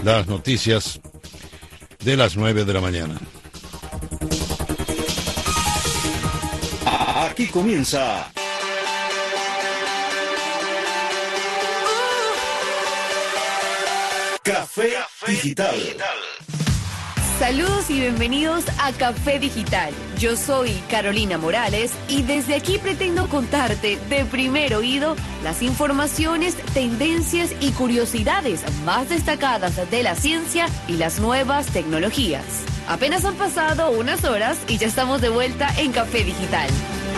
las noticias de las 9 de la mañana. Aquí comienza Café Digital. Saludos y bienvenidos a Café Digital. Yo soy Carolina Morales y desde aquí pretendo contarte de primer oído las informaciones, tendencias y curiosidades más destacadas de la ciencia y las nuevas tecnologías. Apenas han pasado unas horas y ya estamos de vuelta en Café Digital.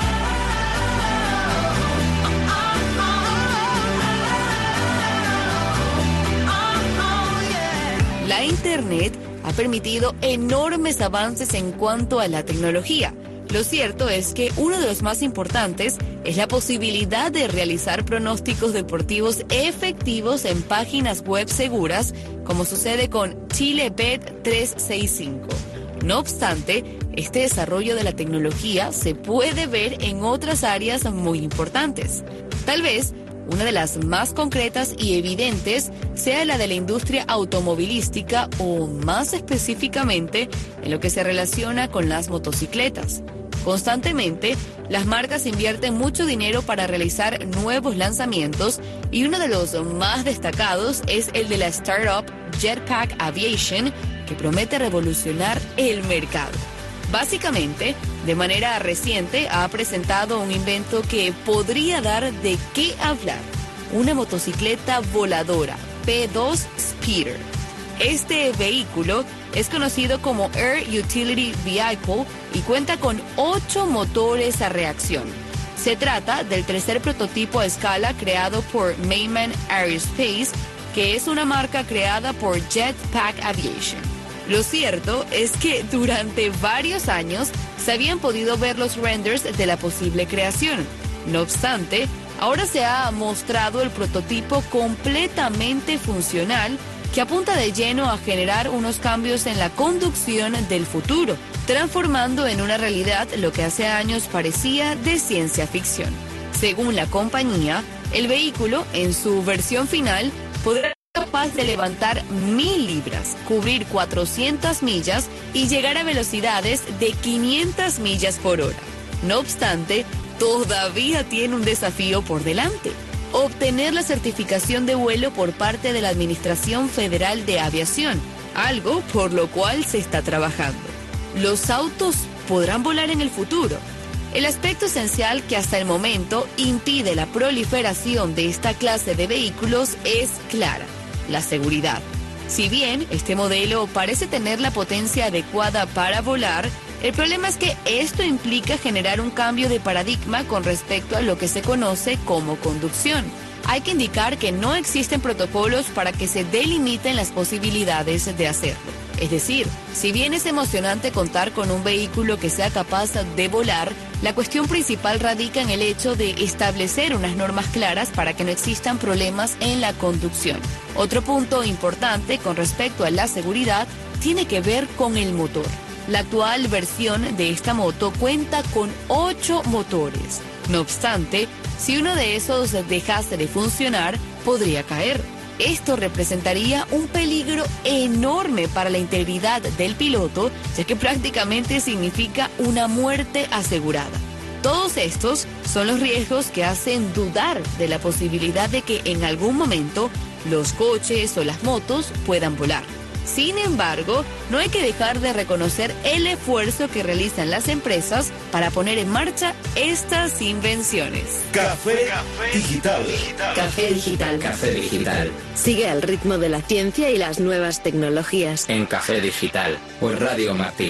La Internet ha permitido enormes avances en cuanto a la tecnología. Lo cierto es que uno de los más importantes es la posibilidad de realizar pronósticos deportivos efectivos en páginas web seguras, como sucede con Chilebet 365. No obstante, este desarrollo de la tecnología se puede ver en otras áreas muy importantes. Tal vez una de las más concretas y evidentes sea la de la industria automovilística o más específicamente en lo que se relaciona con las motocicletas. Constantemente, las marcas invierten mucho dinero para realizar nuevos lanzamientos y uno de los más destacados es el de la startup Jetpack Aviation, que promete revolucionar el mercado. Básicamente, de manera reciente ha presentado un invento que podría dar de qué hablar: una motocicleta voladora, P2 Speeder. Este vehículo es conocido como Air Utility Vehicle y cuenta con 8 motores a reacción. Se trata del tercer prototipo a escala creado por Mayman Aerospace, que es una marca creada por Jetpack Aviation. Lo cierto es que durante varios años se habían podido ver los renders de la posible creación. No obstante, ahora se ha mostrado el prototipo completamente funcional que apunta de lleno a generar unos cambios en la conducción del futuro, transformando en una realidad lo que hace años parecía de ciencia ficción. Según la compañía, el vehículo, en su versión final, podrá capaz de levantar 1.000 libras, cubrir 400 millas y llegar a velocidades de 500 millas por hora. No obstante, todavía tiene un desafío por delante: obtener la certificación de vuelo por parte de la Administración Federal de Aviación, algo por lo cual se está trabajando. ¿Los autos podrán volar en el futuro? El aspecto esencial que hasta el momento impide la proliferación de esta clase de vehículos es clara: la seguridad. Si bien este modelo parece tener la potencia adecuada para volar, el problema es que esto implica generar un cambio de paradigma con respecto a lo que se conoce como conducción. Hay que indicar que no existen protocolos para que se delimiten las posibilidades de hacerlo. Es decir, si bien es emocionante contar con un vehículo que sea capaz de volar, la cuestión principal radica en el hecho de establecer unas normas claras para que no existan problemas en la conducción. Otro punto importante con respecto a la seguridad tiene que ver con el motor. La actual versión de esta moto cuenta con 8 motores. No obstante, si uno de esos dejase de funcionar, podría caer. Esto representaría un peligro enorme para la integridad del piloto, ya que prácticamente significa una muerte asegurada. Todos estos son los riesgos que hacen dudar de la posibilidad de que en algún momento los coches o las motos puedan volar. Sin embargo, no hay que dejar de reconocer el esfuerzo que realizan las empresas para poner en marcha estas invenciones. Café Digital. Café Digital. Café Digital. Sigue al ritmo de la ciencia y las nuevas tecnologías. En Café Digital, por Radio Martí.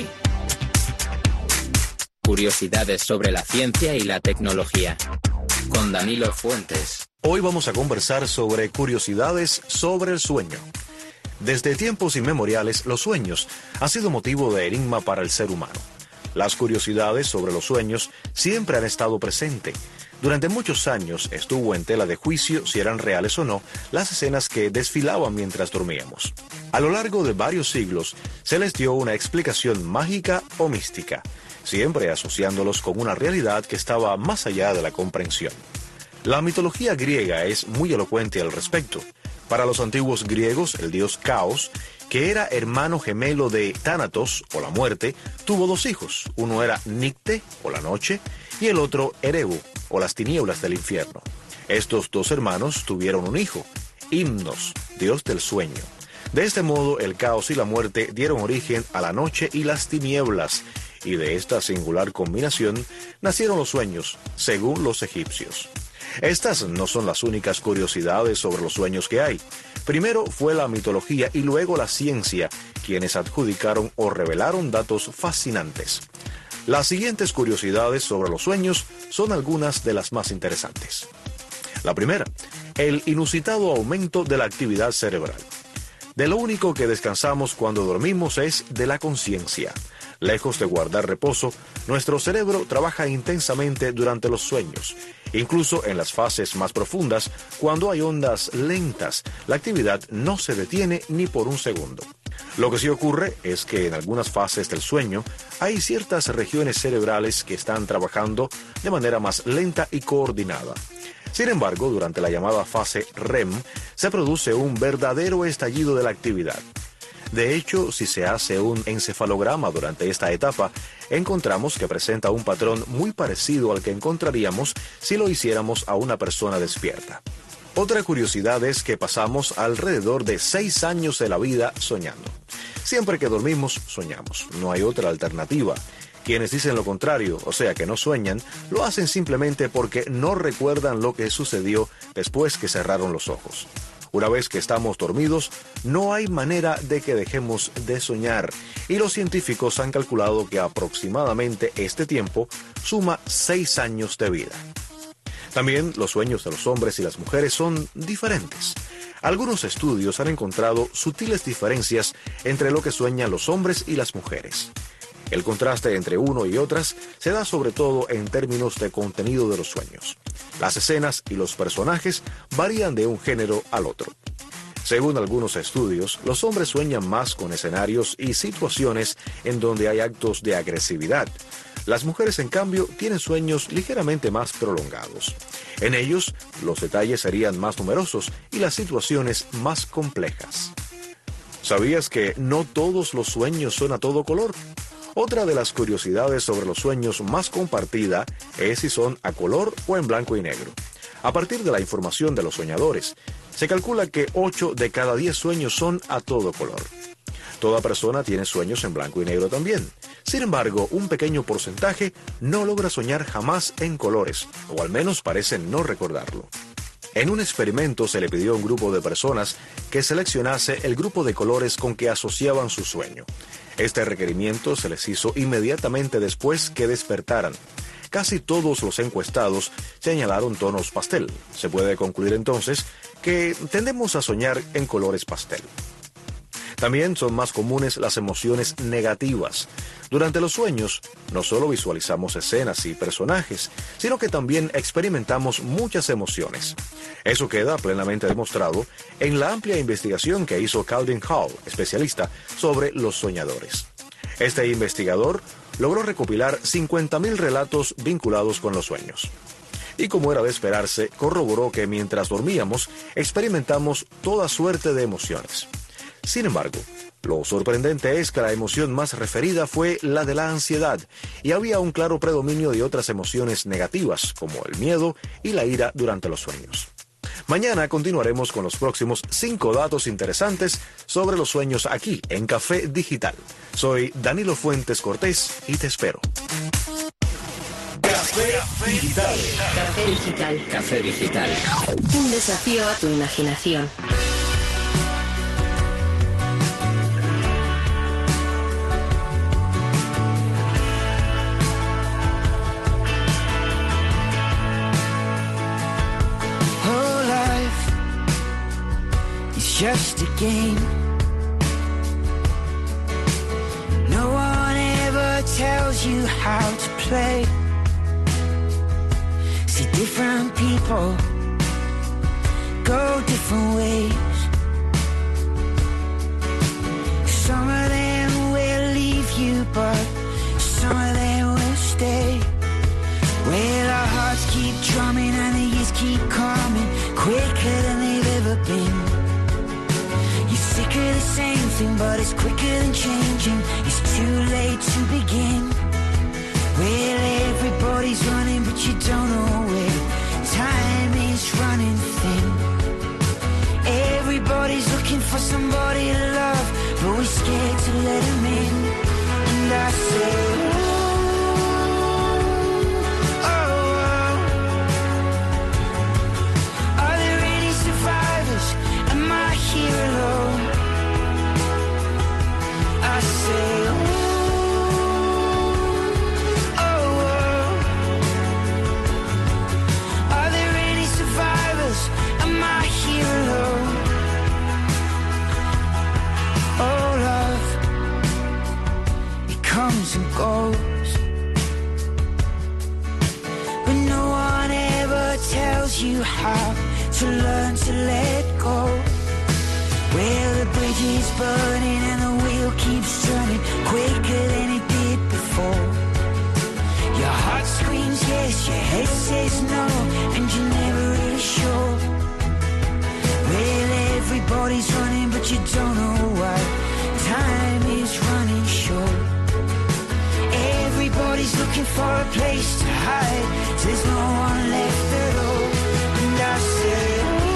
Curiosidades sobre la ciencia y la tecnología. Con Danilo Fuentes. Hoy vamos a conversar sobre curiosidades sobre el sueño. Desde tiempos inmemoriales, los sueños han sido motivo de enigma para el ser humano. Las curiosidades sobre los sueños siempre han estado presentes. Durante muchos años estuvo en tela de juicio si eran reales o no las escenas que desfilaban mientras dormíamos. A lo largo de varios siglos se les dio una explicación mágica o mística, siempre asociándolos con una realidad que estaba más allá de la comprensión. La mitología griega es muy elocuente al respecto. Para los antiguos griegos, el dios Caos, que era hermano gemelo de Tánatos, o la muerte, tuvo dos hijos. Uno era Nicte, o la noche, y el otro Erebo, o las tinieblas del infierno. Estos dos hermanos tuvieron un hijo, Himnos, dios del sueño. De este modo, el caos y la muerte dieron origen a la noche y las tinieblas, y de esta singular combinación nacieron los sueños, según los egipcios. Estas no son las únicas curiosidades sobre los sueños que hay. Primero fue la mitología y luego la ciencia, quienes adjudicaron o revelaron datos fascinantes. Las siguientes curiosidades sobre los sueños son algunas de las más interesantes. La primera, el inusitado aumento de la actividad cerebral. De lo único que descansamos cuando dormimos es de la conciencia. Lejos de guardar reposo, nuestro cerebro trabaja intensamente durante los sueños. Incluso en las fases más profundas, cuando hay ondas lentas, la actividad no se detiene ni por un segundo. Lo que sí ocurre es que en algunas fases del sueño hay ciertas regiones cerebrales que están trabajando de manera más lenta y coordinada. Sin embargo, durante la llamada fase REM, se produce un verdadero estallido de la actividad. De hecho, si se hace un encefalograma durante esta etapa, encontramos que presenta un patrón muy parecido al que encontraríamos si lo hiciéramos a una persona despierta. Otra curiosidad es que pasamos alrededor de 6 años de la vida soñando. Siempre que dormimos, soñamos. No hay otra alternativa. Quienes dicen lo contrario, o sea que no sueñan, lo hacen simplemente porque no recuerdan lo que sucedió después que cerraron los ojos. Una vez que estamos dormidos, no hay manera de que dejemos de soñar, y los científicos han calculado que aproximadamente este tiempo suma 6 años de vida. También los sueños de los hombres y las mujeres son diferentes. Algunos estudios han encontrado sutiles diferencias entre lo que sueñan los hombres y las mujeres. El contraste entre uno y otras se da sobre todo en términos de contenido de los sueños. Las escenas y los personajes varían de un género al otro. Según algunos estudios, los hombres sueñan más con escenarios y situaciones en donde hay actos de agresividad. Las mujeres, en cambio, tienen sueños ligeramente más prolongados. En ellos, los detalles serían más numerosos y las situaciones más complejas. ¿Sabías que no todos los sueños son a todo color? Otra de las curiosidades sobre los sueños más compartida es si son a color o en blanco y negro. A partir de la información de los soñadores, se calcula que 8 de cada 10 sueños son a todo color. Toda persona tiene sueños en blanco y negro también. Sin embargo, un pequeño porcentaje no logra soñar jamás en colores, o al menos parecen no recordarlo. En un experimento se le pidió a un grupo de personas que seleccionase el grupo de colores con que asociaban su sueño. Este requerimiento se les hizo inmediatamente después que despertaran. Casi todos los encuestados señalaron tonos pastel. Se puede concluir entonces que tendemos a soñar en colores pastel. También son más comunes las emociones negativas. Durante los sueños, no solo visualizamos escenas y personajes, sino que también experimentamos muchas emociones. Eso queda plenamente demostrado en la amplia investigación que hizo Calvin Hall, especialista sobre los soñadores. Este investigador logró recopilar 50.000 relatos vinculados con los sueños. Y como era de esperarse, corroboró que mientras dormíamos, experimentamos toda suerte de emociones. Sin embargo, lo sorprendente es que la emoción más referida fue la de la ansiedad, y había un claro predominio de otras emociones negativas, como el miedo y la ira durante los sueños. Mañana continuaremos con los próximos 5 datos interesantes sobre los sueños aquí en Café Digital. Soy Danilo Fuentes Cortés y te espero. Café Digital. Café Digital. Café Digital. Un desafío a tu imaginación. Just a game. No one ever tells you how to play. See, different people go different ways. Some of them will leave you, but some of them will stay. Well, our hearts keep drumming and the years keep coming quicker than they've ever been. the same thing, but it's quicker than changing. It's too late to begin. Well, everybody's running, but you don't know where. Time is running thin. Everybody's looking for somebody to love, but we're scared to let them in. And I say, oh, oh. Are there any survivors? Am I here alone? I say, oh, oh. Are there any survivors? Am I here alone? Oh, love, it comes and goes, but no one ever tells you how to learn to let go. Well, the bridge is burning and the wheel keeps turning quicker than it did before. Your heart screams yes, your head says no, and you're never really sure. Well, everybody's running, but you don't know why. Time is running short. Everybody's looking for a place to hide. There's no one left at all. And I say,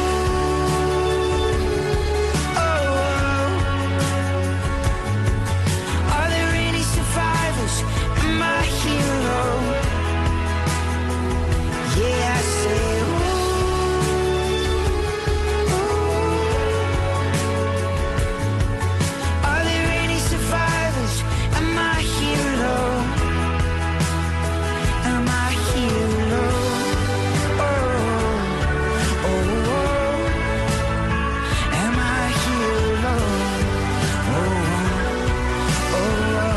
oh, oh. Are there any survivors? Am I here alone? Yeah, I say, are there any survivors? Am I here alone? Am I here alone? Oh, oh, oh. Am I here alone? Oh, oh, oh.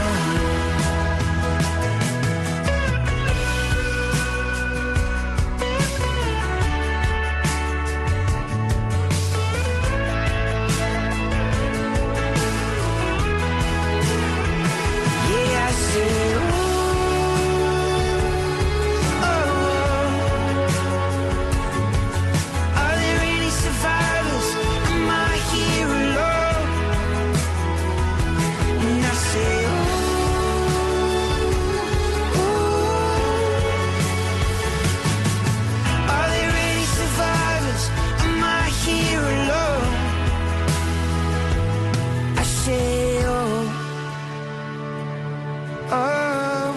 Yeah, I say, oh, oh. Are there any survivors? Am I here alone? And I say, are there any survivors? Am I here alone? I say, oh, oh.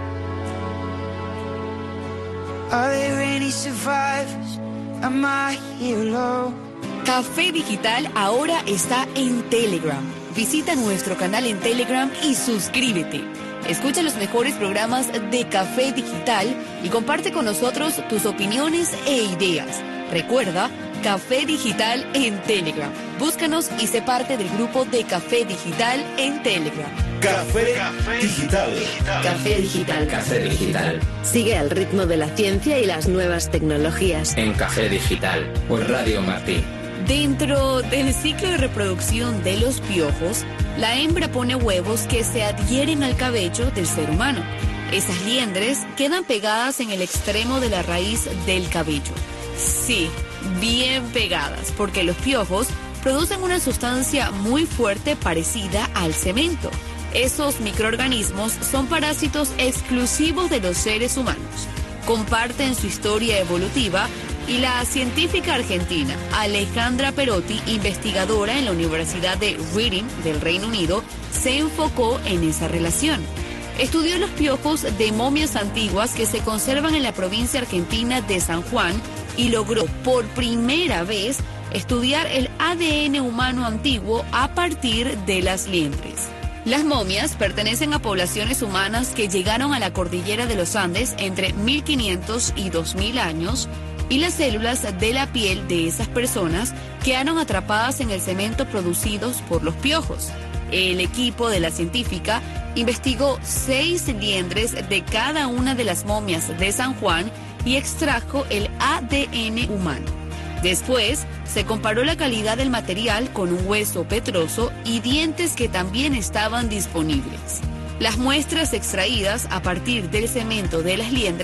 Are there any survivors? Am I here alone? Café Digital ahora está en Telegram. Visita nuestro canal en Telegram y suscríbete. Escucha los mejores programas de Café Digital y comparte con nosotros tus opiniones e ideas. Recuerda, Café Digital en Telegram. Búscanos y sé parte del grupo de Café Digital en Telegram. Café Digital. Café Digital. Café Digital. Sigue al ritmo de la ciencia y las nuevas tecnologías. En Café Digital. Por Radio Martí. Dentro del ciclo de reproducción de los piojos, la hembra pone huevos que se adhieren al cabello del ser humano. Esas liendres quedan pegadas en el extremo de la raíz del cabello. Sí, bien pegadas, porque los piojos producen una sustancia muy fuerte parecida al cemento. Esos microorganismos son parásitos exclusivos de los seres humanos. Comparten su historia evolutiva y la científica argentina Alejandra Perotti, investigadora en la Universidad de Reading del Reino Unido, se enfocó en esa relación. Estudió los piojos de momias antiguas que se conservan en la provincia argentina de San Juan y logró por primera vez estudiar el ADN humano antiguo a partir de las liendres. Las momias pertenecen a poblaciones humanas que llegaron a la cordillera de los Andes entre 1500 y 2000 años, y las células de la piel de esas personas quedaron atrapadas en el cemento producidos por los piojos. El equipo de la científica investigó 6 liendres de cada una de las momias de San Juan y extrajo el ADN humano. Después, se comparó la calidad del material con un hueso petroso y dientes que también estaban disponibles. Las muestras extraídas a partir del cemento de las liendres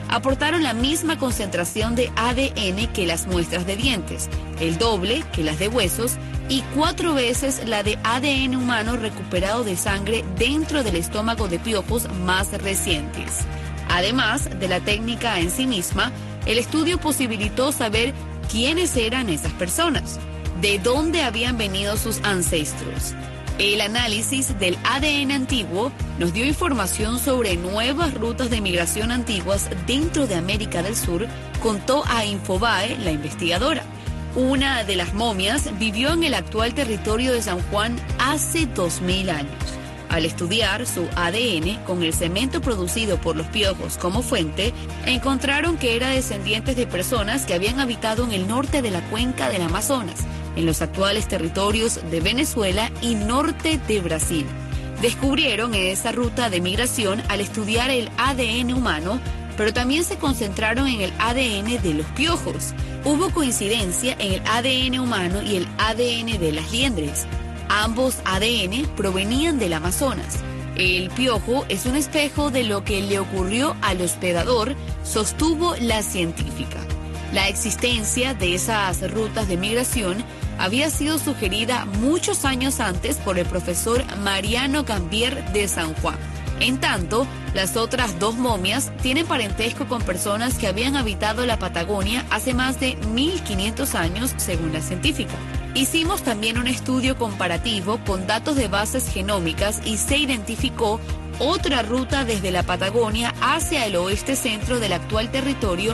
aportaron la misma concentración de ADN que las muestras de dientes, el doble que las de huesos y 4 veces la de ADN humano recuperado de sangre dentro del estómago de piojos más recientes. Además de la técnica en sí misma, el estudio posibilitó saber quiénes eran esas personas, de dónde habían venido sus ancestros. El análisis del ADN antiguo nos dio información sobre nuevas rutas de migración antiguas dentro de América del Sur, contó a Infobae la investigadora. Una de las momias vivió en el actual territorio de San Juan hace 2000 años. Al estudiar su ADN con el cemento producido por los piojos como fuente, encontraron que era descendiente de personas que habían habitado en el norte de la cuenca del Amazonas, en los actuales territorios de Venezuela y norte de Brasil. Descubrieron esa ruta de migración al estudiar el ADN humano, pero también se concentraron en el ADN de los piojos. Hubo coincidencia en el ADN humano y el ADN de las liendres. Ambos ADN provenían del Amazonas. El piojo es un espejo de lo que le ocurrió al hospedador, sostuvo la científica. La existencia de esas rutas de migración había sido sugerida muchos años antes por el profesor Mariano Gambier de San Juan. En tanto, las otras 2 momias tienen parentesco con personas que habían habitado la Patagonia hace más de 1500 años, según la científica. Hicimos también un estudio comparativo con datos de bases genómicas y se identificó otra ruta desde la Patagonia hacia el oeste centro del actual territorio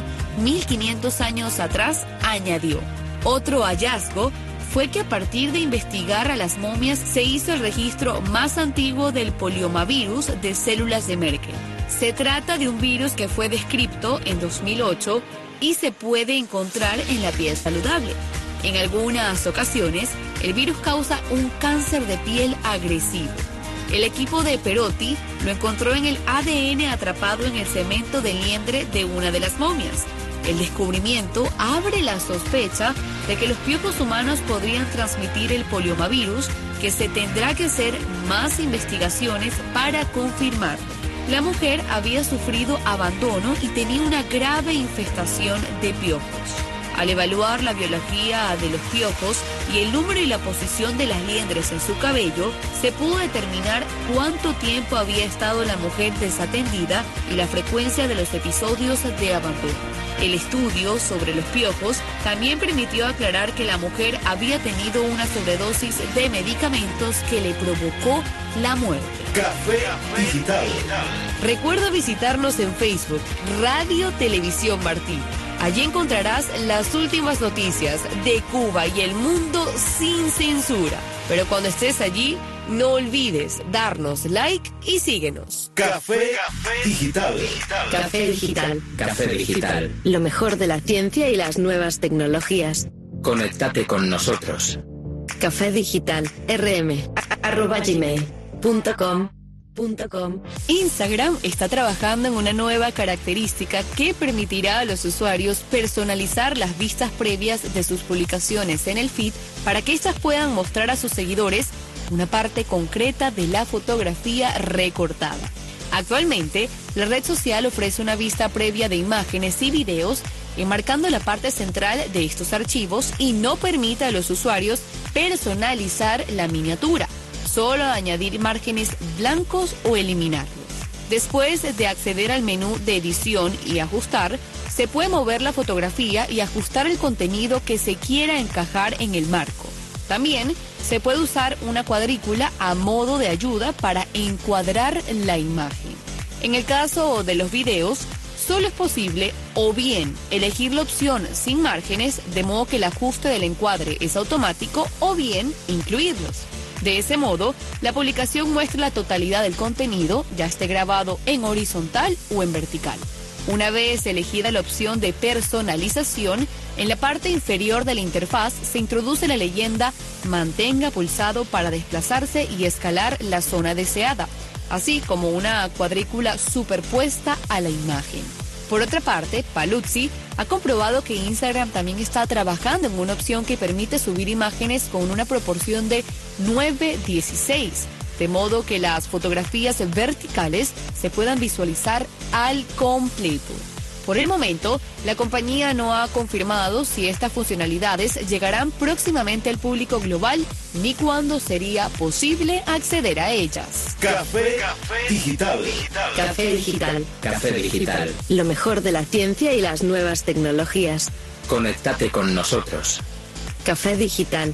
1500 años atrás, añadió. Otro hallazgo fue que a partir de investigar a las momias se hizo el registro más antiguo del poliomavirus de células de Merkel. Se trata de un virus que fue descrito en 2008 y se puede encontrar en la piel saludable. En algunas ocasiones, el virus causa un cáncer de piel agresivo. El equipo de Perotti lo encontró en el ADN atrapado en el cemento de liendre de una de las momias. El descubrimiento abre la sospecha de que los piojos humanos podrían transmitir el poliomavirus, que se tendrá que hacer más investigaciones para confirmarlo. La mujer había sufrido abandono y tenía una grave infestación de piojos. Al evaluar la biología de los piojos y el número y la posición de las liendres en su cabello, se pudo determinar cuánto tiempo había estado la mujer desatendida y la frecuencia de los episodios de abandono. El estudio sobre los piojos también permitió aclarar que la mujer había tenido una sobredosis de medicamentos que le provocó la muerte. Café Digital. Recuerda visitarnos en Facebook, Radio Televisión Martí. Allí encontrarás las últimas noticias de Cuba y el mundo sin censura. Pero cuando estés allí, no olvides darnos like y síguenos. Café Digital. Café Digital. Café Digital. Lo mejor de la ciencia y las nuevas tecnologías. Conéctate con nosotros. Café Digital. rm@gmail.com. Instagram está trabajando en una nueva característica que permitirá a los usuarios personalizar las vistas previas de sus publicaciones en el feed para que éstas puedan mostrar a sus seguidores una parte concreta de la fotografía recortada. Actualmente, la red social ofrece una vista previa de imágenes y videos, enmarcando la parte central de estos archivos y no permite a los usuarios personalizar la miniatura, solo añadir márgenes blancos o eliminarlos. Después de acceder al menú de edición y ajustar, se puede mover la fotografía y ajustar el contenido que se quiera encajar en el marco. También se puede usar una cuadrícula a modo de ayuda para encuadrar la imagen. En el caso de los videos, solo es posible o bien elegir la opción sin márgenes, de modo que el ajuste del encuadre es automático, o bien incluirlos. De ese modo, la publicación muestra la totalidad del contenido, ya esté grabado en horizontal o en vertical. Una vez elegida la opción de personalización, en la parte inferior de la interfaz se introduce la leyenda "Mantenga pulsado para desplazarse y escalar la zona deseada", así como una cuadrícula superpuesta a la imagen. Por otra parte, Paluzzi ha comprobado que Instagram también está trabajando en una opción que permite subir imágenes con una proporción de 9:16, de modo que las fotografías verticales se puedan visualizar al completo. Por el momento, la compañía no ha confirmado si estas funcionalidades llegarán próximamente al público global ni cuándo sería posible acceder a ellas. Café Digital. Café Digital. Café Digital. Lo mejor de la ciencia y las nuevas tecnologías. Conéctate con nosotros. Café Digital.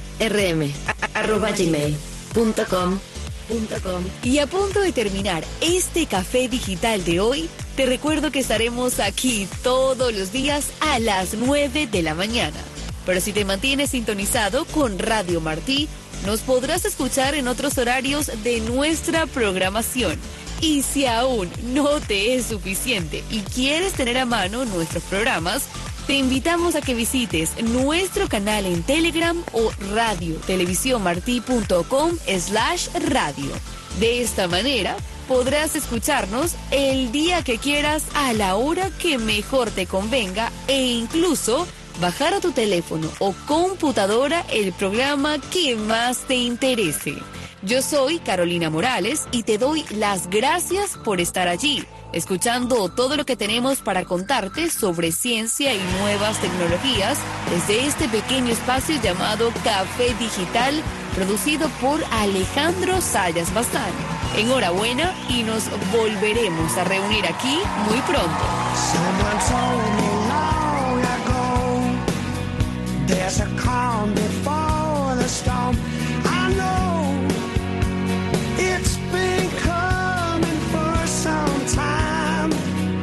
rm@gmail.com. Y a punto de terminar este café digital de hoy, te recuerdo que estaremos aquí todos los días a las 9 de la mañana. Pero si te mantienes sintonizado con Radio Martí, nos podrás escuchar en otros horarios de nuestra programación. Y si aún no te es suficiente y quieres tener a mano nuestros programas, te invitamos a que visites nuestro canal en Telegram o radiotelevisionmarti.com/radio. De esta manera podrás escucharnos el día que quieras a la hora que mejor te convenga e incluso bajar a tu teléfono o computadora el programa que más te interese. Yo soy Carolina Morales y te doy las gracias por estar allí, escuchando todo lo que tenemos para contarte sobre ciencia y nuevas tecnologías desde este pequeño espacio llamado Café Digital, producido por Alejandro Sayas Bazán. Enhorabuena y nos volveremos a reunir aquí muy pronto. There's a calm before the storm. I know it's been coming for some time.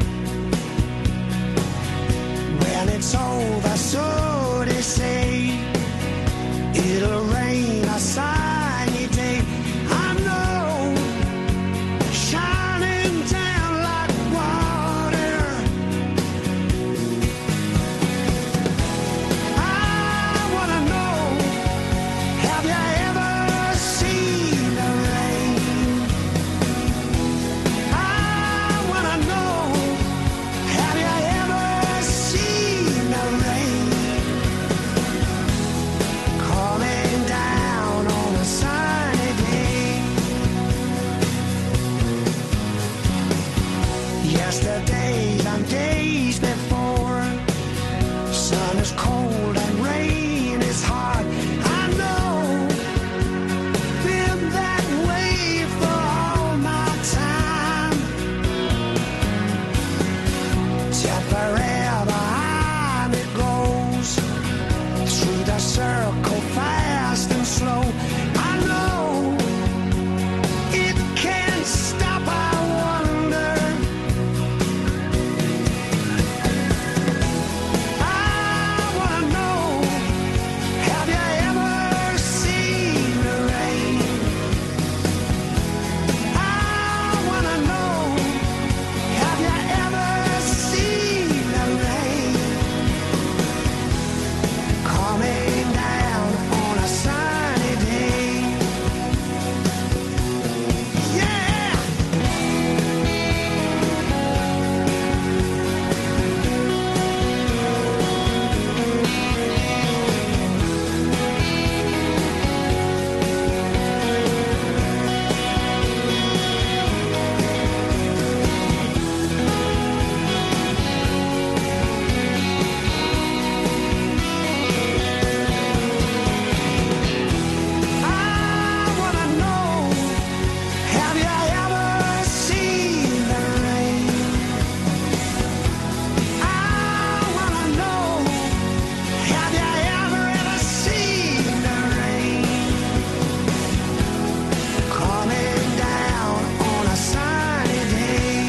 When it's over, so they say, it'll rain a sunny day. I know, shining down like water. Have you ever seen the rain? I wanna know, have you ever seen the rain? Coming down on a sunny day. Yesterdays and days before, sun is cold and rain is hard. I know, been that way for all my time. Temporary on it goes, through the circle fast and slow. I know, it can't stop, I wonder. I wanna know, have you ever seen the rain? I wanna know, have you ever seen the rain? Coming down on a sunny day. Yeah! I wanna know, have you ever seen the rain? I wanna know, have you ever seen the rain? Coming down on a sunny day.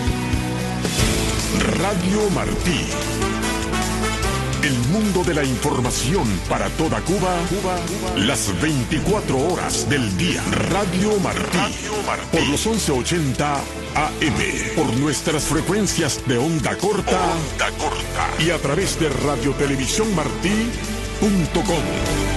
Radio Martí. El mundo de la información para toda Cuba, las 24 horas del día. Radio Martí. Por los 1180 AM. Por nuestras frecuencias de onda corta. Y a través de radiotelevisionmartí.com.